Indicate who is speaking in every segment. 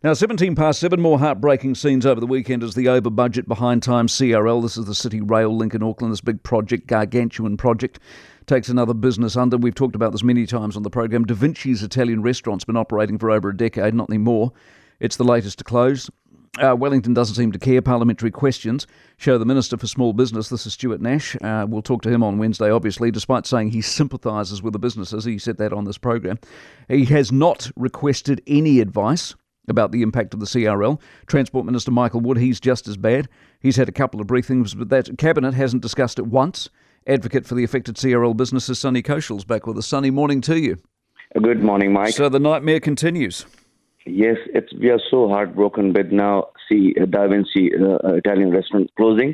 Speaker 1: Now, 17 past 7, more heartbreaking scenes over the weekend as the over-budget behind-time CRL, this is the City Rail link in Auckland, this big project, gargantuan project, takes another business under. We've talked about this many times on the program. Da Vinci's Italian restaurant's been operating for over a decade, not anymore. It's the latest to close. Wellington doesn't seem to care. Parliamentary questions show the Minister for Small Business, this is Stuart Nash. We'll talk to him on Wednesday, obviously, despite saying he sympathises with the businesses. He said that on this program. He has not requested any advice about the impact of the CRL. Transport Minister Michael Wood, he's just as bad. He's had a couple of briefings, but that Cabinet hasn't discussed it once. Advocate for the affected CRL businesses, Sonny Koshal's back with us. Sonny, morning to you.
Speaker 2: Good morning, Mike.
Speaker 1: So the nightmare continues.
Speaker 2: Yes, we are so heartbroken with now Da Vinci Italian restaurant closing.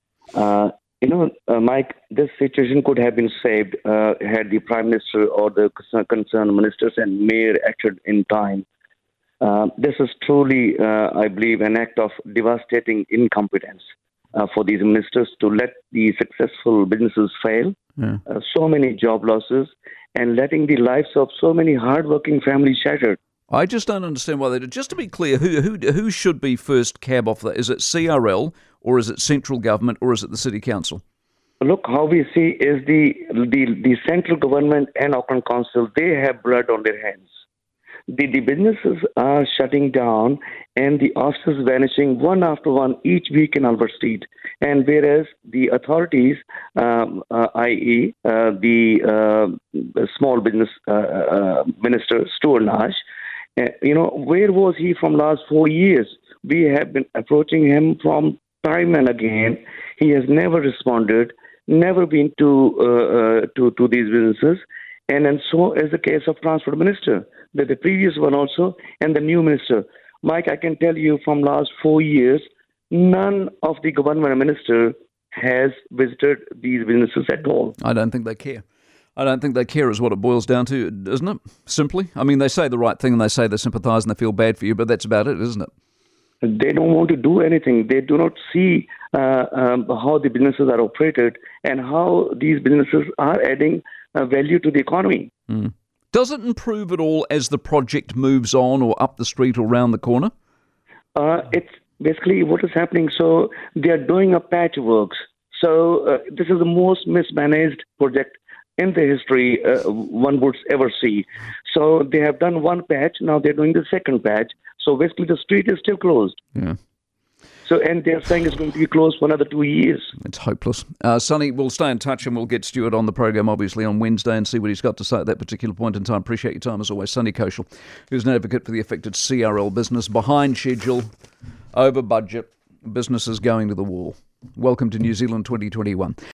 Speaker 2: Mike, this situation could have been saved had the Prime Minister or the concerned ministers and mayor acted in time. This is truly, I believe, an act of devastating incompetence for these ministers to let the successful businesses fail, so many job losses, and letting the lives of so many hardworking families shattered.
Speaker 1: I just don't understand why they did. Just to be clear, who should be first cab off that? Is it CRL, or is it central government, or is it the City Council?
Speaker 2: Look, how we see is the central government and Auckland Council, they have blood on their hands. The businesses are shutting down and the offices vanishing one after one each week in Albert Street. And whereas the authorities, i.e. the small business minister, Stuart Nash, where was he from last 4 years? We have been approaching him from time and again. He has never responded, never been to these businesses. And so is the case of Transport Minister, the previous one also, and the new minister. Mike, I can tell you from last 4 years, none of the government minister has visited these businesses at all.
Speaker 1: I don't think they care. I don't think they care is what it boils down to, isn't it? Simply. I mean, they say the right thing and they say they sympathise and they feel bad for you, but that's about it, isn't it?
Speaker 2: They don't want to do anything. They do not see how the businesses are operated and how these businesses are adding value to the economy.
Speaker 1: Does it improve at all as the project moves on or up the street or round the corner?
Speaker 2: It's basically what is happening. So they are doing a patchwork. So this is the most mismanaged project in the history one would ever see. So they have done one patch. Now they're doing the second patch. So basically the street is still closed.
Speaker 1: Yeah.
Speaker 2: So, and they're saying it's going to be closed for another 2 years.
Speaker 1: It's hopeless. Sonny, we'll stay in touch and we'll get Stuart on the program, obviously, on Wednesday and see what he's got to say at that particular point in time. Appreciate your time, as always. Sonny Koshal, who's an advocate for the affected CRL business, behind schedule, over budget, businesses going to the wall. Welcome to New Zealand 2021.